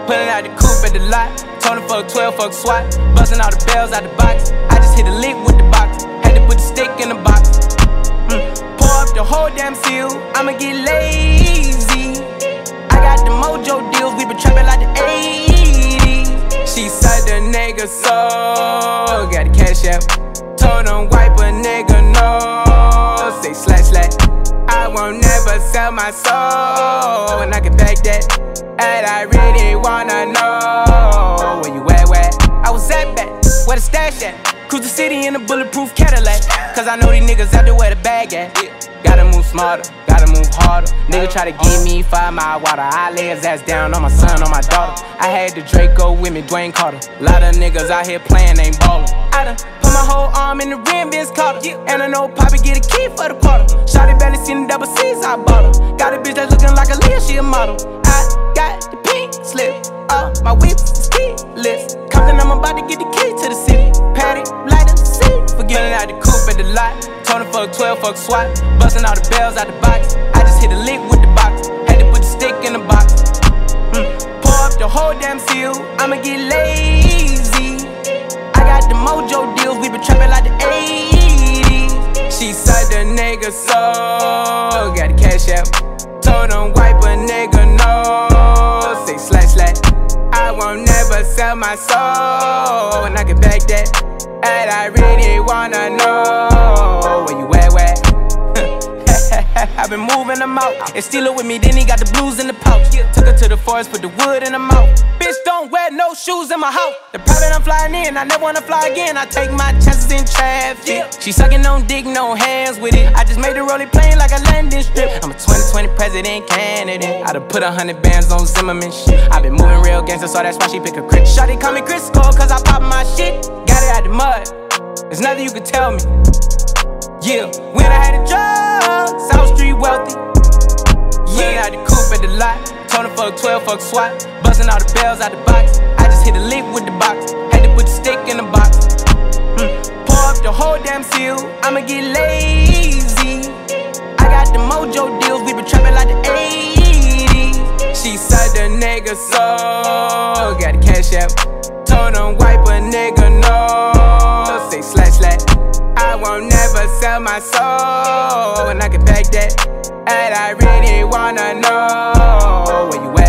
Pulling out the coupe at the lot. Told him fuck 12, fuck SWAT. Busting all the bells out the box. I just hit a lick with the box. Had to put the stick in the box. Pour up the whole damn seal. I'ma get lazy. I got the mojo deals. We been trapping like the 80s. She said the nigga so. Got the cash out. Told him wipe a nigga no. Say slash slash. I won't never sell my soul. And I can back that. And I really wanna know where you at, where I was at back, where the stash at. Cruise the city in a bulletproof Cadillac. Cause I know these niggas out there where the bag at. Gotta move smarter, gotta move harder. Nigga try to give me 5 mile water. I lay his ass down on my son, on my daughter. I had the Draco with me, Dwayne Carter. Lot of niggas out here playing, ain't ballin'. I done put my whole arm in the rim, Vince Carter. And I know Poppy get a key for the quarter. Shawty barely seen the double C's, I bought her. Got a bitch that's looking like a Leah, she a model. I got the pink slip, my whip is keyless. Compton, I'm about to get the key to the city. Patty, light up the seat. Forgetting out the coupe at the lot. Told him fuck 12, fuck SWAT. Busting all the bells out the box. I just hit a lick with the box. Had to put the stick in the box. Pour up the whole damn seal. I'ma get lazy. I got the mojo deals. We been trapping like the 80s. She said the nigga so. Got the cash out. Told him wipe a nigga no. Say slash slash. I won't never sell my soul. And I can back that. And I really wanna know where you at, where I've been moving them out. And steal it with me, then he got the blues in the pouch. Took her to the forest, put the wood in her mouth. Bitch, don't wear no shoes in my house. The private I'm flying in, I never wanna fly again. I take my chances in traffic. She sucking on dick, no hands with it. I just made the rolling plane like a landing strip. I'm a 2020 president candidate. I done put 100 bands on Zimmerman shit. I been moving real gangster, so that's why she pick a crit. Shawty call me Crisco, cause I pop my shit. Got it out the mud, there's nothing you can tell me. Yeah, when I had a job, South Street wealthy. Yeah, out the coupe at the lot. Told him fuck 12, fuck SWAT. Busting all the bells out the box. I just hit a lick with the box. Had to put the stick in the box. Pour up the whole damn seal. I'ma get lazy. I got the mojo deals. We been trapping like the 80s. She said the nigga so. Got the cash out. Told him wipe a nigga no. Say slash slash. I won't never sell my soul. And I can back that. And I really wanna know where you at.